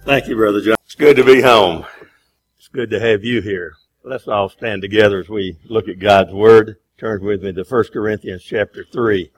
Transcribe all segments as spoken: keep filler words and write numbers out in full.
Thank you, Brother John. It's good to be home. It's good to have you here. Let's all stand together as we look at God's Word. Turn with me to First Corinthians chapter three.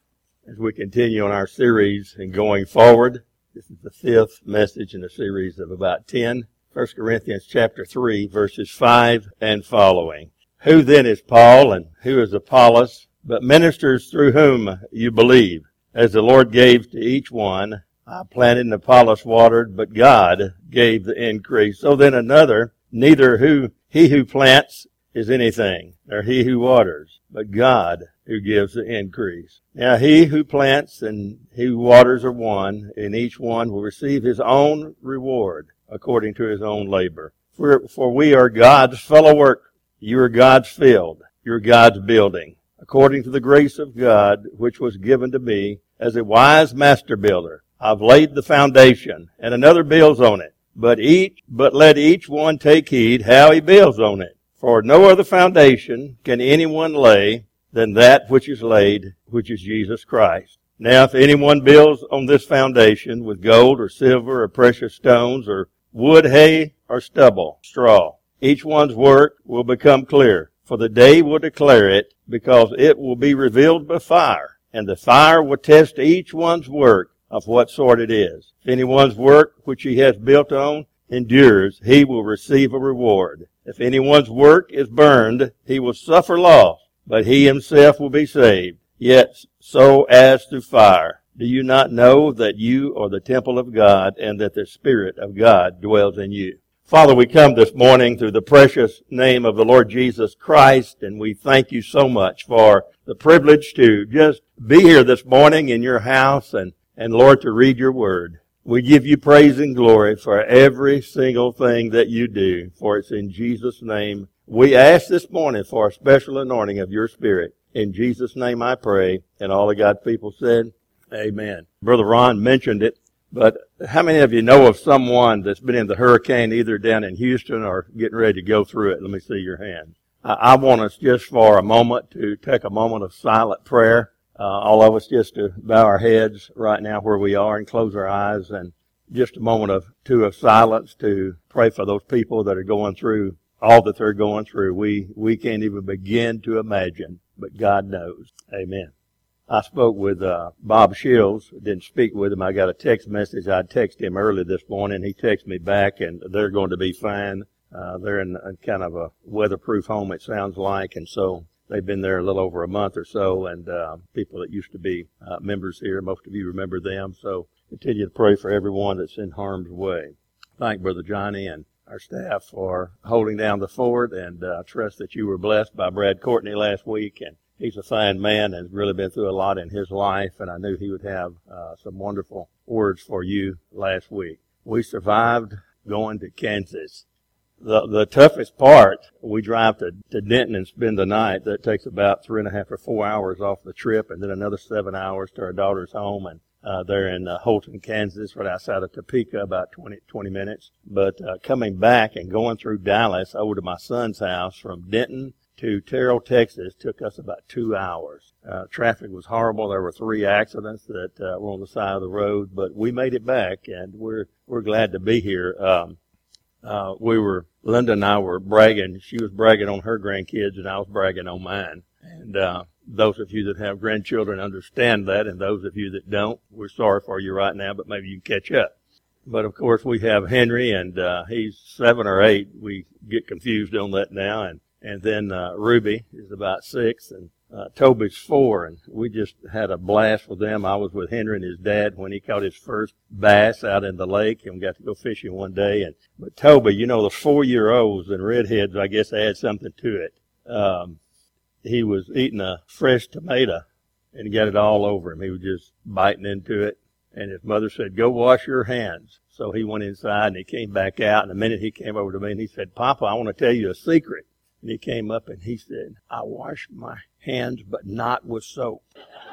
As we continue on our series and going forward, this is the fifth message in a series of about ten. First Corinthians chapter three, verses five and following. Who then is Paul and who is Apollos, but ministers through whom you believe, as the Lord gave to each one? I planted and Apollos watered, but God gave the increase. So then another, neither who he who plants is anything, nor he who waters, but God who gives the increase. Now he who plants and he who waters are one, and each one will receive his own reward according to his own labor. For, for we are God's fellow work. You are God's field. You are God's building, according to the grace of God, which was given to me as a wise master builder. I've laid the foundation, and another builds on it. But each, but let each one take heed how he builds on it. For no other foundation can anyone lay than that which is laid, which is Jesus Christ. Now if anyone builds on this foundation with gold or silver or precious stones or wood, hay, or stubble, straw, each one's work will become clear, for the day will declare it, because it will be revealed by fire, and the fire will test each one's work of what sort it is. If anyone's work which he has built on endures, he will receive a reward. If anyone's work is burned, he will suffer loss, but he himself will be saved, yet so as through fire. Do you not know that you are the temple of God, and that the Spirit of God dwells in you? Father, we come this morning through the precious name of the Lord Jesus Christ, and we thank you so much for the privilege to just be here this morning in your house and And Lord, to read your word. We give you praise and glory for every single thing that you do, for it's in Jesus' name. We ask this morning for a special anointing of your Spirit. In Jesus' name I pray, and all of God's people said, amen. Brother Ron mentioned it, but how many of you know of someone that's been in the hurricane either down in Houston or getting ready to go through it? Let me see your hand. I, I want us just for a moment to take a moment of silent prayer. Uh, all of us just to bow our heads right now where we are and close our eyes, and just a moment of two of silence to pray for those people that are going through all that they're going through. We we can't even begin to imagine, but God knows. Amen. I spoke with uh, Bob Shields. Didn't speak with him. I got a text message. I texted him early this morning. He texted me back, and they're going to be fine. Uh, they're in a, kind of a weatherproof home, it sounds like, and so they've been there a little over a month or so, and uh, people that used to be uh, members here, most of you remember them, so continue to pray for everyone that's in harm's way. Thank Brother Johnny and our staff for holding down the fort, and uh, trust that you were blessed by Brad Courtney last week, and he's a fine man and has really been through a lot in his life, and I knew he would have uh, some wonderful words for you last week. We survived going to Kansas. The the toughest part, we drive to, to Denton and spend the night. That takes about three and a half or four hours off the trip, and then another seven hours to our daughter's home. And uh, they're in uh, Holton, Kansas, right outside of Topeka, about twenty, twenty minutes. But uh, coming back and going through Dallas over to my son's house from Denton to Terrell, Texas, took us about two hours. Uh, traffic was horrible. There were three accidents that uh, were on the side of the road, but we made it back, and we're we're glad to be here. Um, Uh, we were, Linda and I were bragging. She was bragging on her grandkids, and I was bragging on mine. And uh, those of you that have grandchildren understand that, and those of you that don't, we're sorry for you right now, but maybe you can catch up. But, of course, we have Henry, and uh, he's seven or eight. We get confused on that now. And, and then uh, Ruby is about six, and Uh, Toby's four, and we just had a blast with them. I was with Henry and his dad when he caught his first bass out in the lake, and we got to go fishing one day. And but Toby, you know, the four-year-olds and redheads, I guess, add something to it. Um, he was eating a fresh tomato, and he got it all over him. He was just biting into it, and his mother said, "Go wash your hands." So he went inside, and he came back out, and the minute he came over to me, and he said, "Papa, I want to tell you a secret." And he came up and he said, "I wash my hands, but not with soap."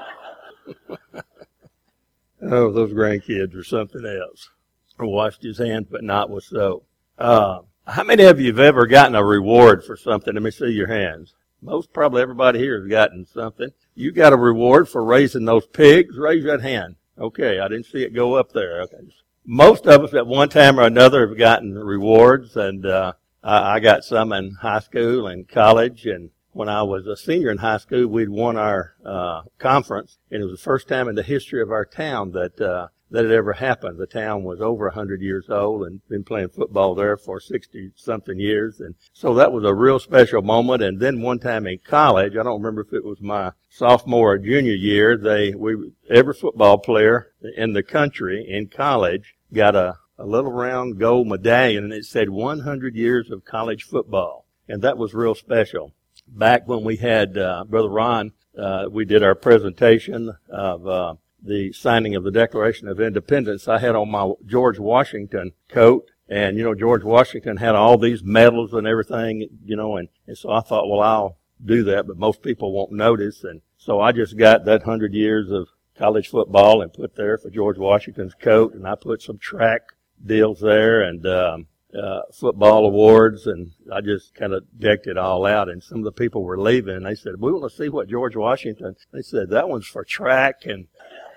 Oh, those grandkids are something else. Washed his hands, but not with soap. Uh, how many of you have ever gotten a reward for something? Let me see your hands. Most, probably everybody here has gotten something. You got a reward for raising those pigs? Raise that hand. Okay, I didn't see it go up there. Okay. most of us at one time or another have gotten rewards, and uh, I, I got some in high school and college. And when I was a senior in high school, we'd won our uh, conference, and it was the first time in the history of our town that uh, that had ever happened. The town was over one hundred years old and been playing football there for sixty-something years. And so that was a real special moment. And then one time in college, I don't remember if it was my sophomore or junior year, they we every football player in the country in college got a, a little round gold medallion, and it said one hundred years of college football. And that was real special. Back when we had uh, Brother Ron, uh, we did our presentation of uh the signing of the Declaration of Independence. I had on my George Washington coat, and, you know, George Washington had all these medals and everything, you know, and, and so I thought, well, I'll do that, but most people won't notice. And so I just got that hundred years of college football and put there for George Washington's coat, and I put some track deals there and um, uh, football awards, and I just kind of decked it all out. And some of the people were leaving, and they said, we want to see what George Washington, they said, that one's for track, and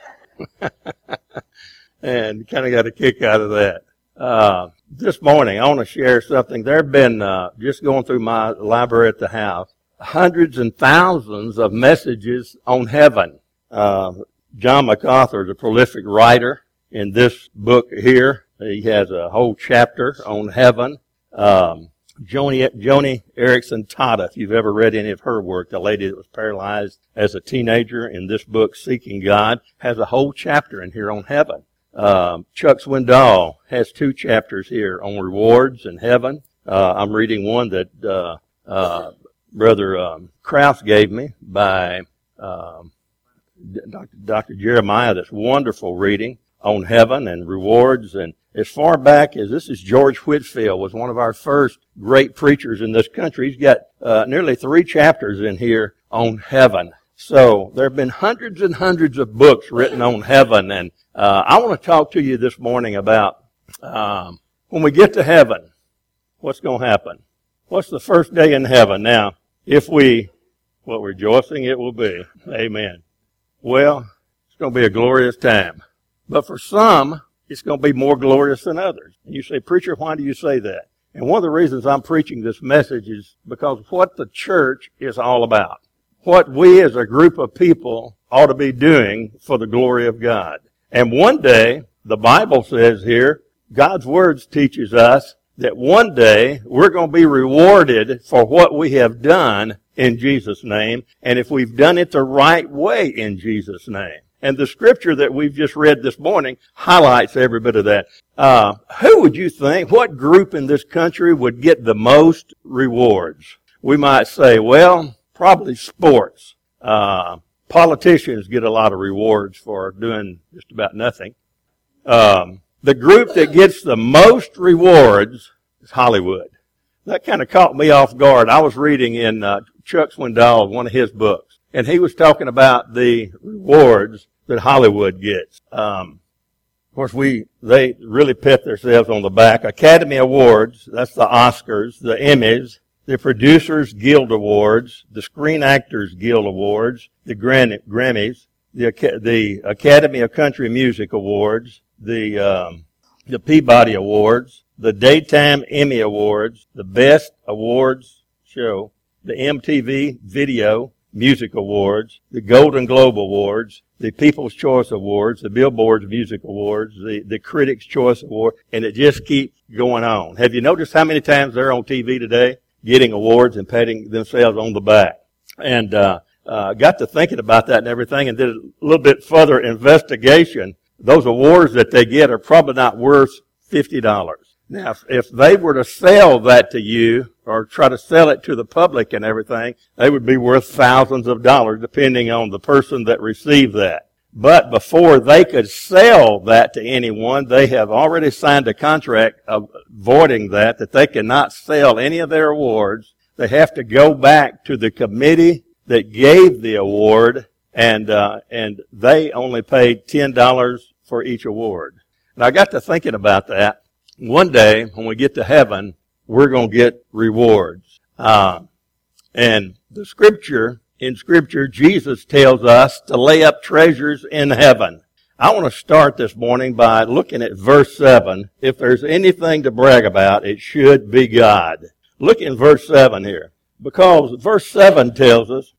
and kind of got a kick out of that. Uh, this morning, I want to share something. There have been, uh, just going through my library at the house, hundreds and thousands of messages on heaven. Uh, John MacArthur is a prolific writer. In this book here, he has a whole chapter on heaven. Um, Joni, Joni Eareckson Tada, if you've ever read any of her work, the lady that was paralyzed as a teenager in this book, Seeking God, has a whole chapter in here on heaven. Um, Chuck Swindoll has two chapters here on rewards and heaven. Uh, I'm reading one that uh, uh, Brother um, Krause gave me by um, Doctor Doctor Jeremiah. That's wonderful reading on heaven and rewards. And as far back as this is George Whitefield, was one of our first great preachers in this country. He's got uh, nearly three chapters in here on heaven. So there have been hundreds and hundreds of books written on heaven, and uh, I want to talk to you this morning about um, when we get to heaven, what's going to happen? What's the first day in heaven? Now, if we, what rejoicing it will be. Amen. Well, it's going to be a glorious time. But for some, it's going to be more glorious than others. And you say, preacher, why do you say that? And one of the reasons I'm preaching this message is because of what the church is all about. What we as a group of people ought to be doing for the glory of God. And one day, the Bible says here, God's words teaches us that one day we're going to be rewarded for what we have done in Jesus' name, and if we've done it the right way in Jesus' name. And the scripture that we've just read this morning highlights every bit of that. Uh, who would you think, what group in this country would get the most rewards? We might say, well, probably sports. Uh, politicians get a lot of rewards for doing just about nothing. Um, the group that gets the most rewards is Hollywood. That kind of caught me off guard. I was reading in uh, Chuck Swindoll, one of his books, and he was talking about the rewards that Hollywood gets. Um, of course, we they really pat themselves on the back. Academy Awards, that's the Oscars, the Emmys, the Producers Guild Awards, the Screen Actors Guild Awards, the Grammys, the the Academy of Country Music Awards, the um, the Peabody Awards, the Daytime Emmy Awards, the Best Awards Show, the M T V Video Music Awards, the Golden Globe Awards, the People's Choice Awards, the Billboard Music Awards, the, the Critics' Choice Award, and it just keeps going on. Have you noticed how many times they're on T V today getting awards and patting themselves on the back? And uh, uh got to thinking about that and everything and did a little bit further investigation. Those awards that they get are probably not worth fifty dollars. Now, if, if they were to sell that to you or try to sell it to the public and everything, they would be worth thousands of dollars depending on the person that received that. But before they could sell that to anyone, they have already signed a contract avoiding that, that they cannot sell any of their awards. They have to go back to the committee that gave the award, and uh, and they only paid ten dollars for each award. And I got to thinking about that. One day, when we get to heaven, we're going to get rewards. Uh, and the scripture, in scripture, Jesus tells us to lay up treasures in heaven. I want to start this morning by looking at verse seven. If there's anything to brag about, it should be God. Look in verse seven here. Because verse seven tells us,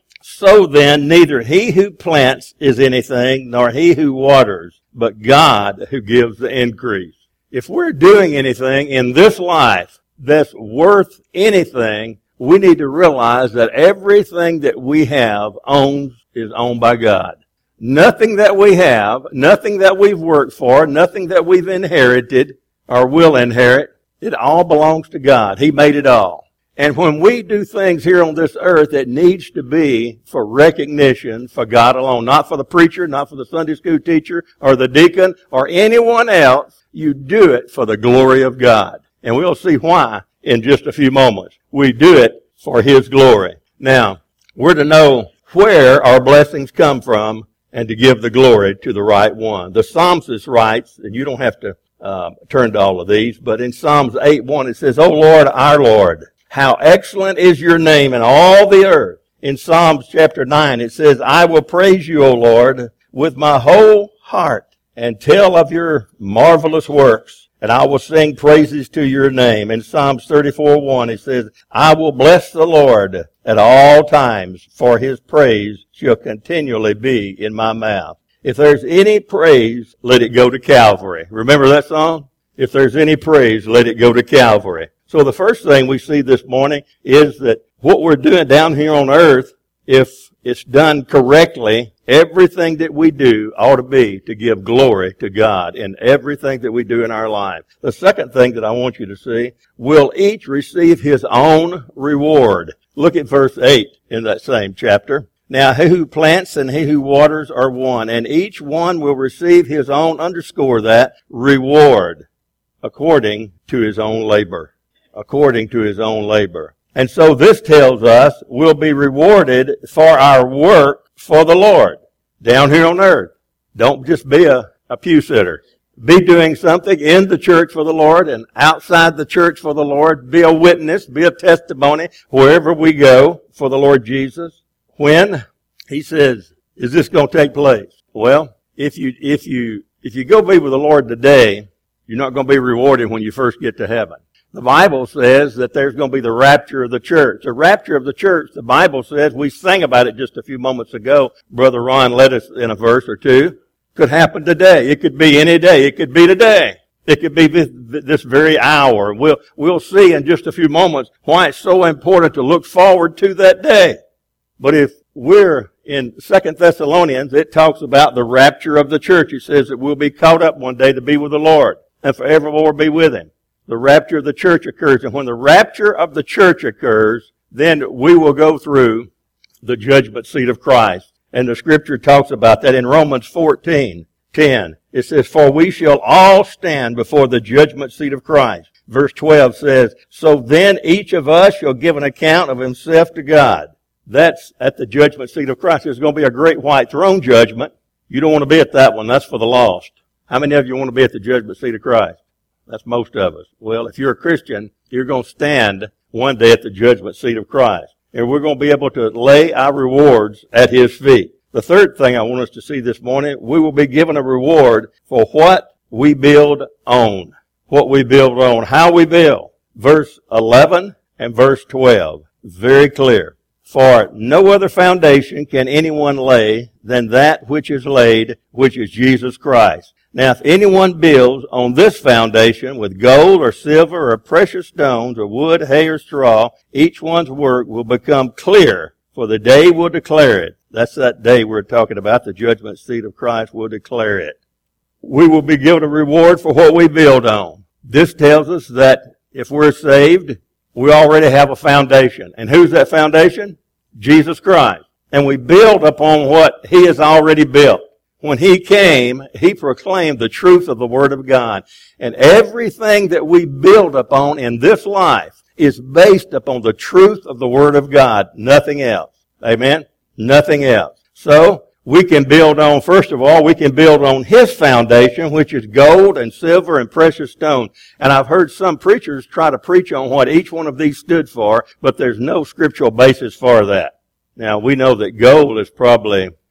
so then neither he who plants is anything, nor he who waters, but God who gives the increase. If we're doing anything in this life that's worth anything, we need to realize that everything that we have owns is owned by God. Nothing that we have, nothing that we've worked for, nothing that we've inherited or will inherit, it all belongs to God. He made it all. And when we do things here on this earth, it needs to be for recognition for God alone. Not for the preacher, not for the Sunday school teacher or the deacon or anyone else. You do it for the glory of God. And we'll see why in just a few moments. We do it for His glory. Now, we're to know where our blessings come from and to give the glory to the right one. The psalmist writes, and you don't have to uh, turn to all of these, but in Psalms eight one it says, O Lord, our Lord, how excellent is your name in all the earth. In Psalms chapter nine it says, I will praise you, O Lord, with my whole heart, and tell of your marvelous works, and I will sing praises to your name. In Psalms thirty-four one it says, I will bless the Lord at all times, for his praise shall continually be in my mouth. If there's any praise, let it go to Calvary. Remember that song? If there's any praise, let it go to Calvary. So the first thing we see this morning is that what we're doing down here on earth, if it's done correctly, everything that we do ought to be to give glory to God in everything that we do in our life. The second thing that I want you to see, we'll each receive his own reward. Look at verse eight in that same chapter. Now he who plants and he who waters are one, and each one will receive his own, underscore that, reward according to his own labor. According to his own labor. And so this tells us we'll be rewarded for our work for the Lord down here on earth. Don't just be a, a pew sitter. Be doing something in the church for the Lord and outside the church for the Lord. Be a witness, be a testimony wherever we go for the Lord Jesus. When he says, is this going to take place? Well, if you, if you, if you go be with the Lord today, you're not going to be rewarded when you first get to heaven. The Bible says that there's going to be the rapture of the church. The rapture of the church, the Bible says, we sang about it just a few moments ago. Brother Ron led us in a verse or two. Could happen today. It could be any day. It could be today. It could be this, this very hour. We'll, we'll see in just a few moments why it's so important to look forward to that day. But if we're in Second Thessalonians, it talks about the rapture of the church. It says that we'll be caught up one day to be with the Lord and forevermore be with him. The rapture of the church occurs. And when the rapture of the church occurs, then we will go through the judgment seat of Christ. And the scripture talks about that in Romans fourteen ten. It says, for we shall all stand before the judgment seat of Christ. Verse twelve says, so then each of us shall give an account of himself to God. That's at the judgment seat of Christ. There's going to be a great white throne judgment. You don't want to be at that one. That's for the lost. How many of you want to be at the judgment seat of Christ? That's most of us. Well, if you're a Christian, you're going to stand one day at the judgment seat of Christ. And we're going to be able to lay our rewards at his feet. The third thing I want us to see this morning, we will be given a reward for what we build on. What we build on. How we build. Verse eleven and verse twelve. Very clear. For no other foundation can anyone lay than that which is laid, which is Jesus Christ. Now, if anyone builds on this foundation with gold or silver or precious stones or wood, hay, or straw, each one's work will become clear, for the day will declare it. That's that day we're talking about. The judgment seat of Christ will declare it. We will be given a reward for what we build on. This tells us that if we're saved, we already have a foundation. And who's that foundation? Jesus Christ. And we build upon what he has already built. When he came, he proclaimed the truth of the Word of God. And everything that we build upon in this life is based upon the truth of the Word of God. Nothing else. Amen? Nothing else. So, we can build on, first of all, we can build on his foundation, which is gold and silver and precious stone. And I've heard some preachers try to preach on what each one of these stood for, but there's no scriptural basis for that. Now, we know that gold is probably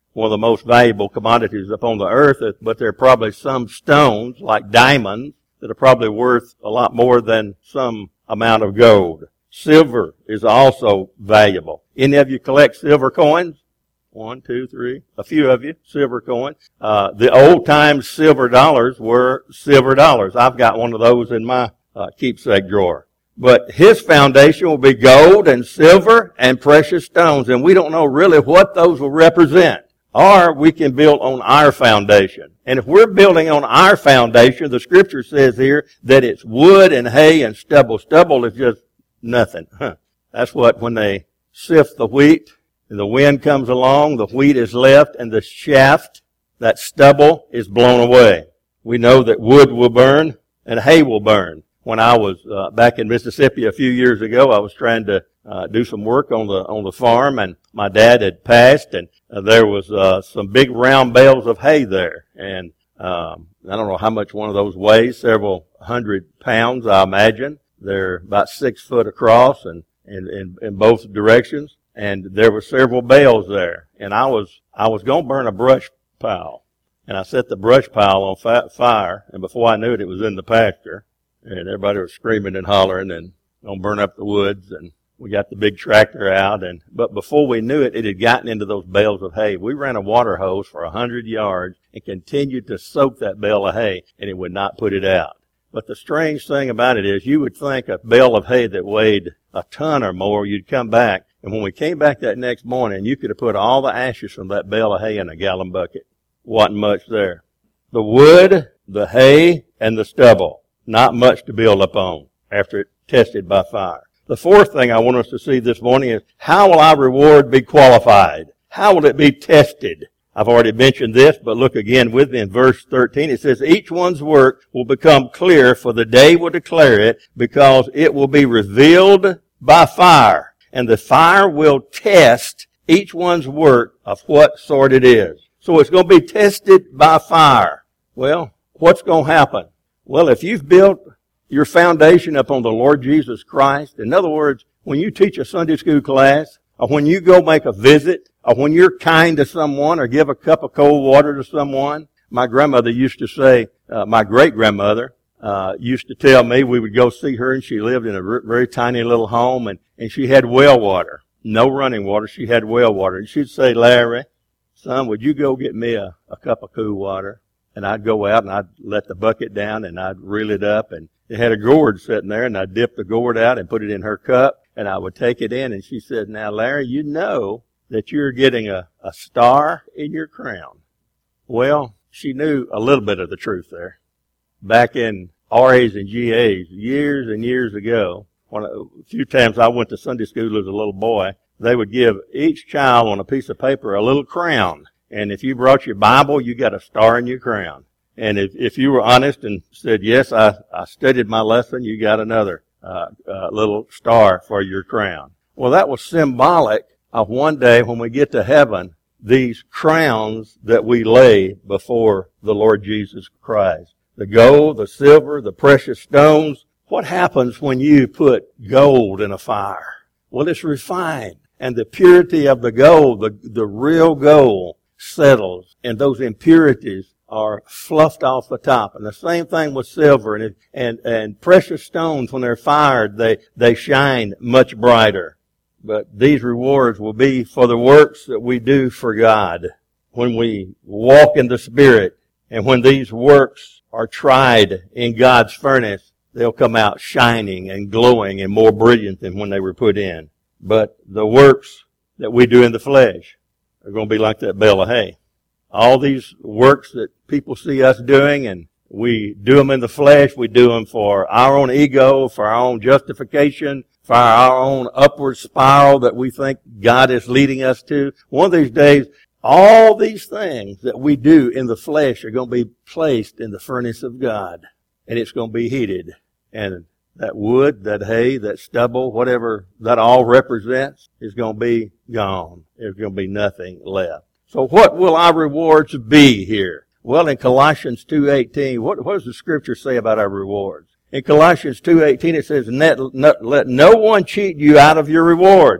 one of the most valuable commodities upon the earth, but there are probably some stones, like diamonds, that are probably worth a lot more than some amount of gold. Silver is also valuable. Any of you collect silver coins? One, two, three. A few of you, silver coins. Uh, the old time silver dollars were silver dollars. I've got one of those in my uh, keepsake drawer. But his foundation will be gold and silver and precious stones, and we don't know really what those will represent. Or we can build on our foundation. And if we're building on our foundation, the scripture says here that it's wood and hay and stubble. Stubble is just nothing. Huh. That's what, when they sift the wheat and the wind comes along, the wheat is left and the shaft, that stubble, is blown away. We know that wood will burn and hay will burn. When I was uh, back in Mississippi a few years ago, I was trying to uh, do some work on the on the farm, and my dad had passed, and uh, there was uh, some big round bales of hay there, and um, I don't know how much one of those weighs, several hundred pounds, I imagine. They're about six foot across, and in in, in both directions, and there were several bales there, and I was I was going to burn a brush pile, and I set the brush pile on fi- fire, and before I knew it, it was in the pasture. And everybody was screaming and hollering and gonna burn up the woods, and we got the big tractor out, and but before we knew it, it had gotten into those bales of hay. We ran a water hose for a hundred yards and continued to soak that bale of hay, and it would not put it out. But the strange thing about it is, you would think a bale of hay that weighed a ton or more, you'd come back, and when we came back that next morning, you could have put all the ashes from that bale of hay in a gallon bucket. Wasn't much there. The wood, the hay, and the stubble. Not much to build upon after it's tested by fire. The fourth thing I want us to see this morning is, how will our reward be qualified? How will it be tested? I've already mentioned this, but look again with me in verse thirteen. It says, each one's work will become clear, for the day will declare it, because it will be revealed by fire. And the fire will test each one's work of what sort it is. So it's going to be tested by fire. Well, what's going to happen? Well, if you've built your foundation upon the Lord Jesus Christ, in other words, when you teach a Sunday school class, or when you go make a visit, or when you're kind to someone, or give a cup of cold water to someone, my grandmother used to say, uh, my great-grandmother uh, used to tell me, we would go see her, and she lived in a r- very tiny little home, and, and she had well water. No running water, she had well water. And she'd say, Larry, son, would you go get me a, a cup of cool water? And I'd go out and I'd let the bucket down and I'd reel it up, and it had a gourd sitting there, and I'd dip the gourd out and put it in her cup, and I would take it in, and she said, now Larry, you know that you're getting a, a star in your crown. Well, she knew a little bit of the truth there. Back in R A's and G A's years and years ago, when a few times I went to Sunday school as a little boy, they would give each child on a piece of paper a little crown. And if you brought your Bible, you got a star in your crown. And if, if you were honest and said, yes, I, I studied my lesson, you got another uh, uh, little star for your crown. Well, that was symbolic of one day when we get to heaven, these crowns that we lay before the Lord Jesus Christ. The gold, the silver, the precious stones. What happens when you put gold in a fire? Well, it's refined. And the purity of the gold, the, the real gold, settles, and those impurities are fluffed off the top. And the same thing with silver and and and precious stones. When they're fired, they they shine much brighter. But these rewards will be for the works that we do for God. When we walk in the Spirit, and when these works are tried in God's furnace, they'll come out shining and glowing and more brilliant than when they were put in. But the works that we do in the flesh are going to be like that bale of hay. All these works that people see us doing, and we do them in the flesh, we do them for our own ego, for our own justification, for our own upward spiral that we think God is leading us to. One of these days, all these things that we do in the flesh are going to be placed in the furnace of God, and it's going to be heated. And that wood, that hay, that stubble, whatever that all represents, is going to be gone. There's going to be nothing left. So what will our rewards be here? Well, in Colossians two eighteen, what, what does the Scripture say about our rewards? In Colossians two eighteen, it says, let no one cheat you out of your reward.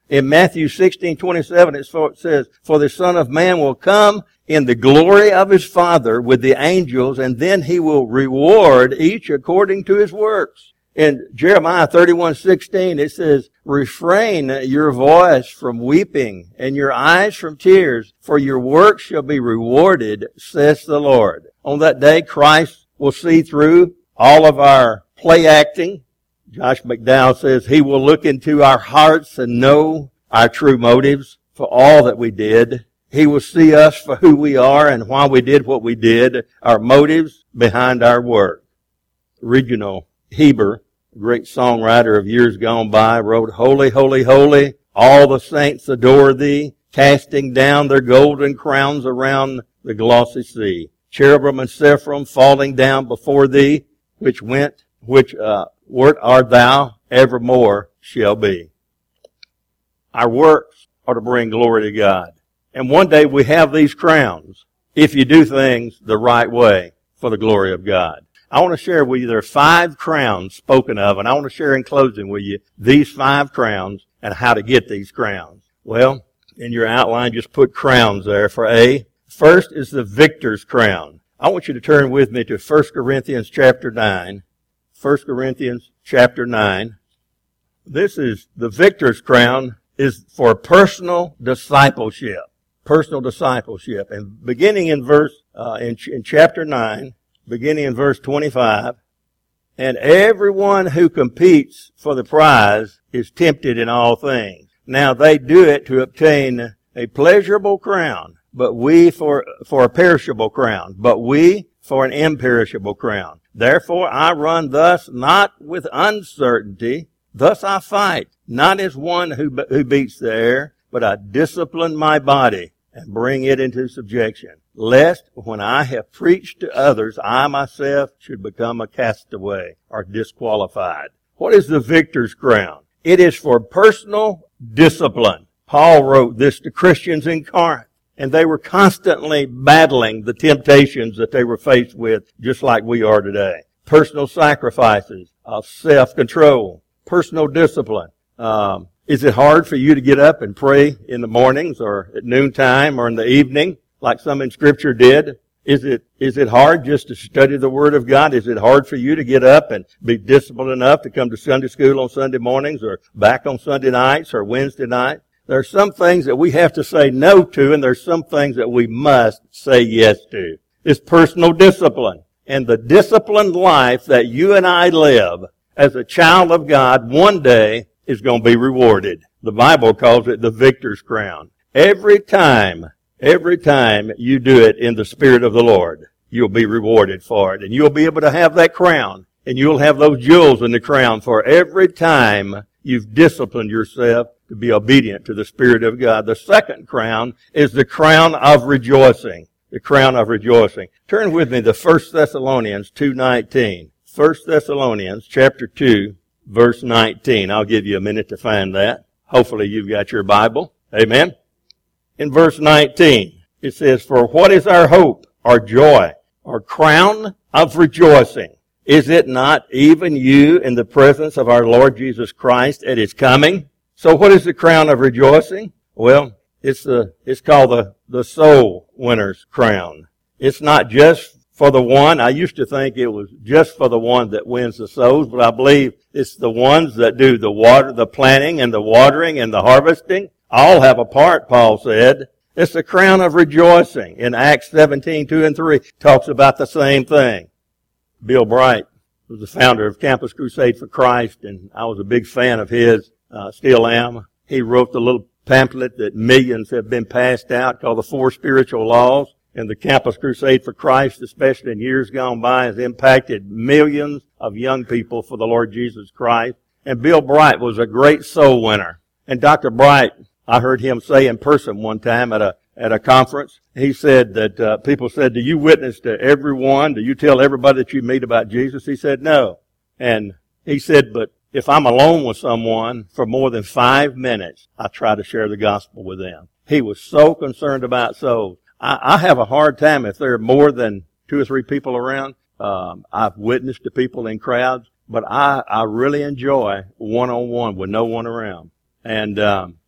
In Matthew sixteen twenty-seven, it says, "For the Son of Man will come in the glory of his Father with the angels, and then he will reward each according to his works." In Jeremiah thirty-one sixteen, it says, "Refrain your voice from weeping and your eyes from tears, for your works shall be rewarded, says the Lord." On that day, Christ will see through all of our play acting. Josh McDowell says he will look into our hearts and know our true motives for all that we did. He will see us for who we are and why we did what we did, our motives behind our work. Reginald Heber, a great songwriter of years gone by, wrote, "Holy, holy, holy, all the saints adore thee, casting down their golden crowns around the glossy sea. Cherubim and seraphim falling down before thee, which went, which, uh, wert art thou, evermore shall be." Our works are to bring glory to God. And one day we have these crowns if you do things the right way for the glory of God. I want to share with you, there are five crowns spoken of, and I want to share in closing with you these five crowns and how to get these crowns. Well, in your outline, just put crowns there for A. First is the victor's crown. I want you to turn with me to First Corinthians chapter nine. First Corinthians chapter nine. This is the victor's crown is for personal discipleship. Personal discipleship. And beginning in verse, uh, in, in chapter nine, beginning in verse twenty-five, "And everyone who competes for the prize is tempted in all things. Now they do it to obtain a pleasurable crown, but we for, for a perishable crown, but we for an imperishable crown. Therefore I run thus, not with uncertainty. Thus I fight, not as one who, who beats the air, but I discipline my body and bring it into subjection, lest when I have preached to others, I myself should become a castaway or disqualified." What is the victor's crown? It is for personal discipline. Paul wrote this to Christians in Corinth, and they were constantly battling the temptations that they were faced with, just like we are today. Personal sacrifices of self-control, personal discipline. Um, is it hard for you to get up and pray in the mornings or at noontime or in the evening, like some in Scripture did? Is it, is it hard just to study the Word of God? Is it hard for you to get up and be disciplined enough to come to Sunday school on Sunday mornings or back on Sunday nights or Wednesday night? There are some things that we have to say no to, and there's some things that we must say yes to. It's personal discipline. And the disciplined life that you and I live as a child of God one day is going to be rewarded. The Bible calls it the victor's crown. Every time, every time you do it in the Spirit of the Lord, you'll be rewarded for it. And you'll be able to have that crown. And you'll have those jewels in the crown for every time you've disciplined yourself to be obedient to the Spirit of God. The second crown is the crown of rejoicing. The crown of rejoicing. Turn with me to First Thessalonians two nineteen. First Thessalonians chapter two, verse nineteen. I'll give you a minute to find that. Hopefully you've got your Bible. Amen. In verse nineteen, it says, "For what is our hope, our joy, our crown of rejoicing? Is it not even you in the presence of our Lord Jesus Christ at his coming?" So what is the crown of rejoicing? Well, it's the, it's called the, the soul winner's crown. It's not just for the one. I used to think it was just for the one that wins the souls, but I believe it's the ones that do the water, the planting and the watering and the harvesting. All have a part, Paul said. It's the crown of rejoicing. In Acts seventeen, two and three, talks about the same thing. Bill Bright was the founder of Campus Crusade for Christ, and I was a big fan of his. Uh, still am. He wrote the little pamphlet that millions have been passed out called The Four Spiritual Laws. And the Campus Crusade for Christ, especially in years gone by, has impacted millions of young people for the Lord Jesus Christ. And Bill Bright was a great soul winner. And Doctor Bright, I heard him say in person one time at a at a conference, he said that uh, people said, "Do you witness to everyone? Do you tell everybody that you meet about Jesus?" He said, "No." And he said, "But if I'm alone with someone for more than five minutes, I try to share the gospel with them." He was so concerned about souls. I, I have a hard time if there are more than two or three people around. Um, I've witnessed to people in crowds, but I, I really enjoy one-on-one with no one around. And um,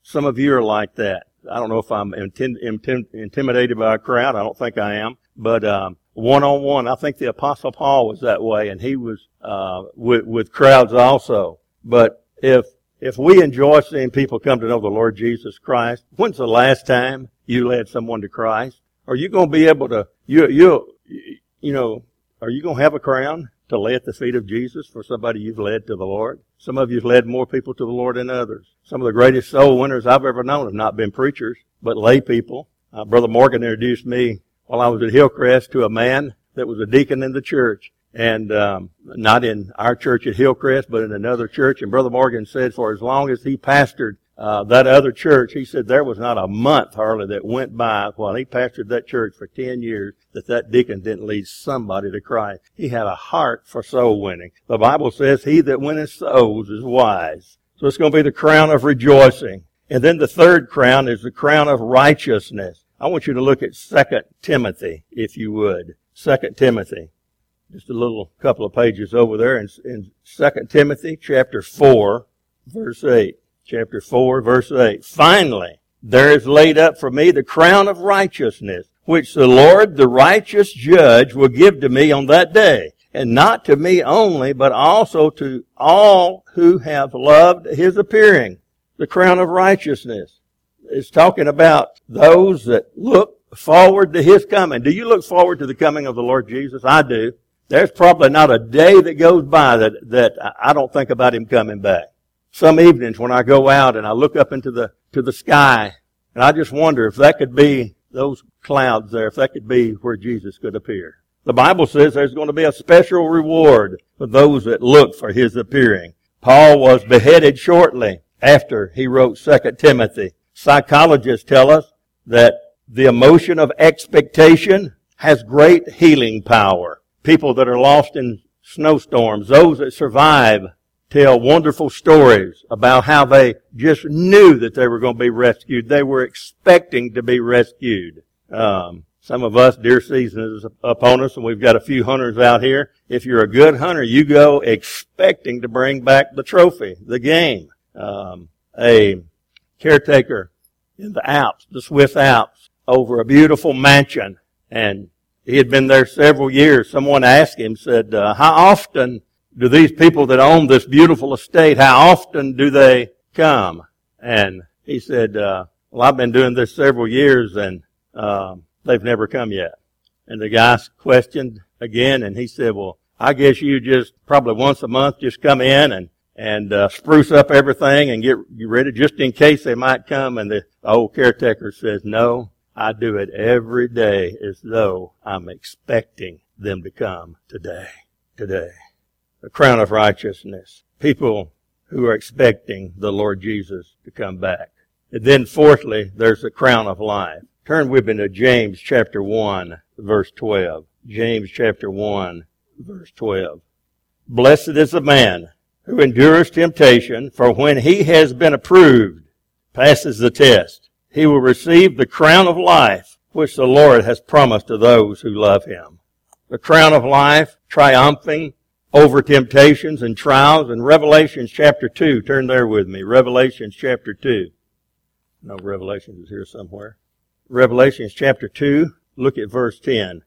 Some of you are like that. I don't know if I'm intim- intim- intimidated by a crowd. I don't think I am. But um, one-on-one, I think the Apostle Paul was that way, and he was uh, with, with crowds also. But if if we enjoy seeing people come to know the Lord Jesus Christ, when's the last time you led someone to Christ? Are you going to be able to, you, you, you know, are you going to have a crown to lay at the feet of Jesus for somebody you've led to the Lord? Some of you have led more people to the Lord than others. Some of the greatest soul winners I've ever known have not been preachers, but lay people. Uh, Brother Morgan introduced me while I was at Hillcrest to a man that was a deacon in the church. And um, not in our church at Hillcrest, but in another church. And Brother Morgan said for as long as he pastored uh, that other church, he said there was not a month hardly that went by while he pastored that church for ten years that that deacon didn't lead somebody to Christ. He had a heart for soul winning. The Bible says he that winneth souls is wise. So it's going to be the crown of rejoicing. And then the third crown is the crown of righteousness. I want you to look at Second Timothy, if you would. Second Timothy. Just a little couple of pages over there in, in Second Timothy chapter four, verse eight. Chapter four, verse eight. Finally, there is laid up for me the crown of righteousness, which the Lord, the righteous judge, will give to me on that day. And not to me only, but also to all who have loved his appearing. The crown of righteousness. It's talking about those that look forward to his coming. Do you look forward to the coming of the Lord Jesus? I do. There's probably not a day that goes by that, that I don't think about him coming back. Some evenings when I go out and I look up into the, to the sky, and I just wonder if that could be those clouds there, if that could be where Jesus could appear. The Bible says there's going to be a special reward for those that look for his appearing. Paul was beheaded shortly after he wrote Second Timothy. Psychologists tell us that the emotion of expectation has great healing power. People that are lost in snowstorms, those that survive, tell wonderful stories about how they just knew that they were going to be rescued. They were expecting to be rescued. Um, some of us, deer season is upon us, and we've got a few hunters out here. If you're a good hunter, you go expecting to bring back the trophy, the game. Um, a caretaker in the Alps, the Swiss Alps, over a beautiful mansion, and he had been there several years. Someone asked him, said, uh, how often do these people that own this beautiful estate, how often do they come? And he said, uh, well, I've been doing this several years, and uh, they've never come yet. And the guy questioned again, and he said, well, I guess you just probably once a month just come in and and uh, spruce up everything and get, get ready just in case they might come. And the old caretaker says, no, I do it every day as though I'm expecting them to come today. Today. The crown of righteousness. People who are expecting the Lord Jesus to come back. And then fourthly, there's the crown of life. Turn with me to James chapter one, verse twelve. James chapter one, verse twelve. Blessed is the man who endures temptation, for when he has been approved, passes the test, he will receive the crown of life, which the Lord has promised to those who love him. The crown of life, triumphing over temptations and trials. In Revelations chapter two, turn there with me. Revelations chapter two. No, Revelations is here somewhere. Revelations chapter two, look at verse ten.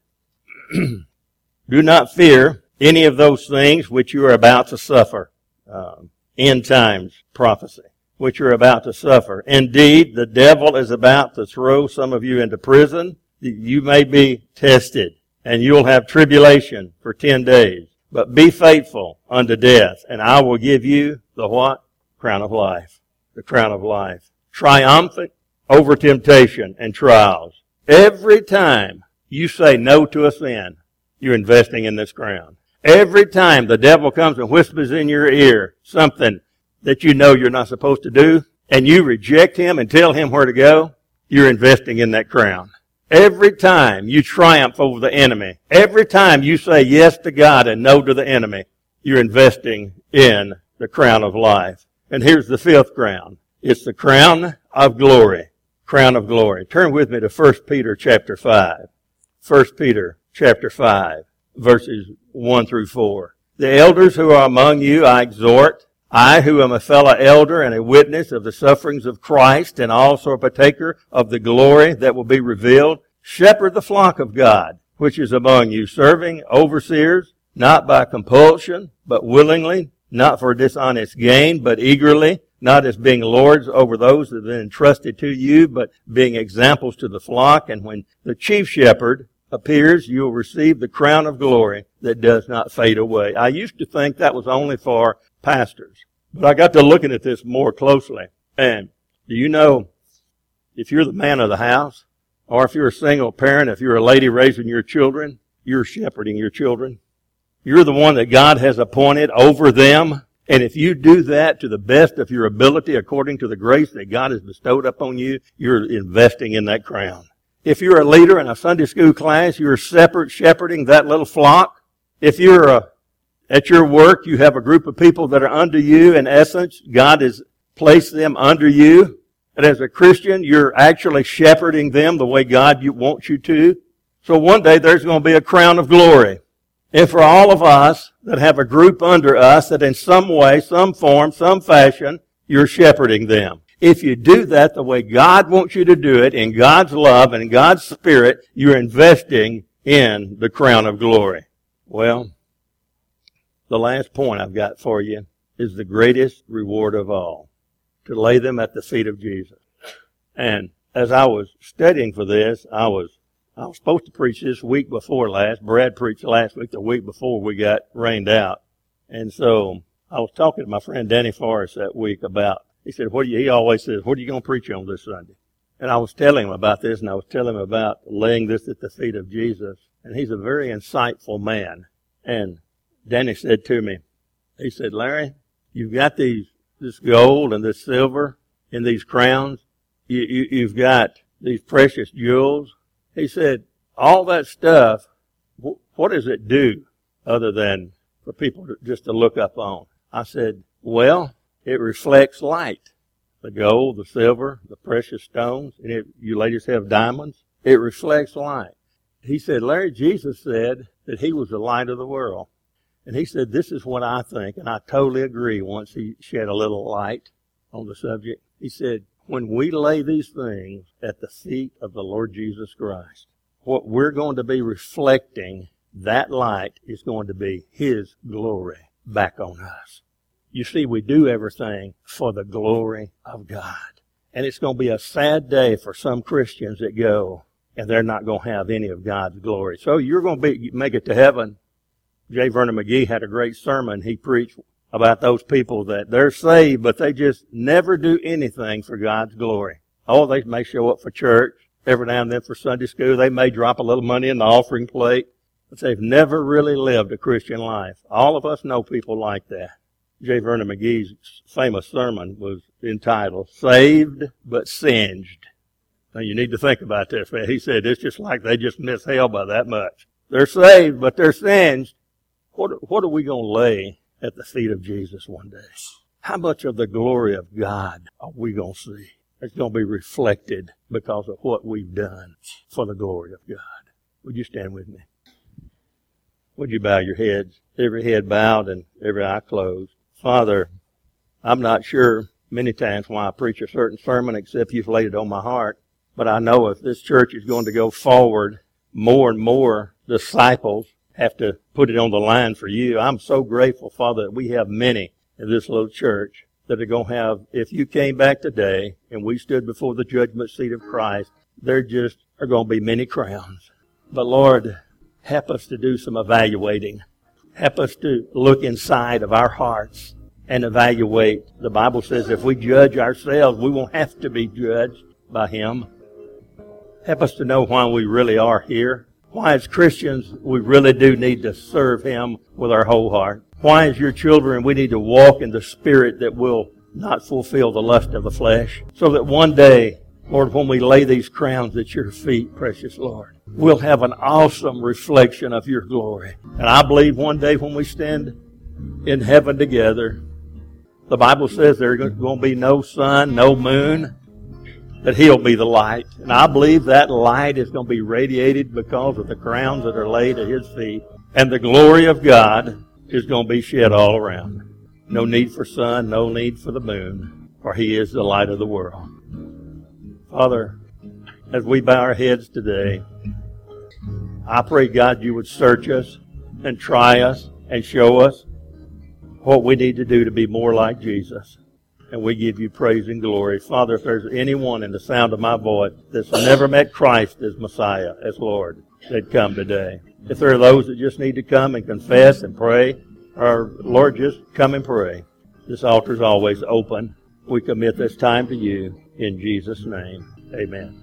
Do not fear any of those things which you are about to suffer. Um, end times prophecy, which you're about to suffer. Indeed, the devil is about to throw some of you into prison. You may be tested, and you'll have tribulation for ten days. But be faithful unto death, and I will give you the what? Crown of life. The crown of life. Triumphant over temptation and trials. Every time you say no to a sin, you're investing in this crown. Every time the devil comes and whispers in your ear something that you know you're not supposed to do, and you reject him and tell him where to go, you're investing in that crown. Every time you triumph over the enemy, every time you say yes to God and no to the enemy, you're investing in the crown of life. And here's the fifth crown. It's the crown of glory. Crown of glory. Turn with me to First Peter chapter five. First Peter chapter five, verses one through four. The elders who are among you I exhort, I, who am a fellow elder and a witness of the sufferings of Christ, and also a partaker of the glory that will be revealed, shepherd the flock of God, which is among you, serving overseers, not by compulsion, but willingly, not for dishonest gain, but eagerly, not as being lords over those that have been entrusted to you, but being examples to the flock. And when the chief shepherd appears, you will receive the crown of glory that does not fade away. I used to think that was only for pastors, but I got to looking at this more closely. And do you know, if you're the man of the house, or if you're a single parent, if you're a lady raising your children, you're shepherding your children. You're the one that God has appointed over them. And if you do that to the best of your ability, according to the grace that God has bestowed upon you, you're investing in that crown. If you're a leader in a Sunday school class, you're separate shepherding that little flock. If you're a, at your work, you have a group of people that are under you. In essence, God has placed them under you. And as a Christian, you're actually shepherding them the way God wants you to. So one day there's going to be a crown of glory. And for all of us that have a group under us that in some way, some form, some fashion, you're shepherding them. If you do that the way God wants you to do it, in God's love and in God's Spirit, you're investing in the crown of glory. Well, the last point I've got for you is the greatest reward of all, to lay them at the feet of Jesus. And as I was studying for this, I was I was supposed to preach this week before last. Brad preached last week, the week before we got rained out. And so I was talking to my friend Danny Forrest that week about, he said, what do you, he always says, what are you going to preach on this Sunday? And I was telling him about this, and I was telling him about laying this at the feet of Jesus. And he's a very insightful man. And Danny said to me, he said, Larry, you've got these, this gold and this silver in these crowns. You, you, you've got these precious jewels. He said, all that stuff, wh- what does it do other than for people to, just to look up on? I said, well, it reflects light. The gold, the silver, the precious stones, and if you ladies have diamonds, it reflects light. He said, Larry, Jesus said that he was the light of the world. And he said, this is what I think, and I totally agree once he shed a little light on the subject. He said, when we lay these things at the feet of the Lord Jesus Christ, what we're going to be reflecting, that light is going to be his glory back on us. You see, we do everything for the glory of God. And it's going to be a sad day for some Christians that go, and they're not going to have any of God's glory. So you're going to be make it to heaven. J. Vernon McGee had a great sermon he preached about those people that they're saved, but they just never do anything for God's glory. Oh, they may show up for church every now and then for Sunday school. They may drop a little money in the offering plate, but they've never really lived a Christian life. All of us know people like that. J. Vernon McGee's famous sermon was entitled, Saved but Singed. Now you need to think about this. He said it's just like they just miss hell by that much. They're saved, but they're singed. What, what are we going to lay at the feet of Jesus one day? How much of the glory of God are we going to see? It's going to be reflected because of what we've done for the glory of God. Would you stand with me? Would you bow your heads? Every head bowed and every eye closed. Father, I'm not sure many times why I preach a certain sermon except you've laid it on my heart. But I know if this church is going to go forward, more and more disciples have to put it on the line for you. I'm so grateful, Father, that we have many in this little church that are going to have, if you came back today and we stood before the judgment seat of Christ, there just are going to be many crowns. But Lord, help us to do some evaluating. Help us to look inside of our hearts and evaluate. The Bible says if we judge ourselves, we won't have to be judged by Him. Help us to know why we really are here. Why as Christians we really do need to serve Him with our whole heart. Why as your children we need to walk in the Spirit that will not fulfill the lust of the flesh. So that one day, Lord, when we lay these crowns at your feet, precious Lord, we'll have an awesome reflection of your glory. And I believe one day when we stand in heaven together, the Bible says there's going to be no sun, no moon, that He'll be the light. And I believe that light is going to be radiated because of the crowns that are laid at His feet. And the glory of God is going to be shed all around. No need for sun, no need for the moon, for he is the light of the world. Father, as we bow our heads today, I pray, God, you would search us and try us and show us what we need to do to be more like Jesus. And we give you praise and glory. Father, if there's anyone in the sound of my voice that's never met Christ as Messiah, as Lord, they'd come today. If there are those that just need to come and confess and pray, or Lord, just come and pray. This altar is always open. We commit this time to you in Jesus' name. Amen.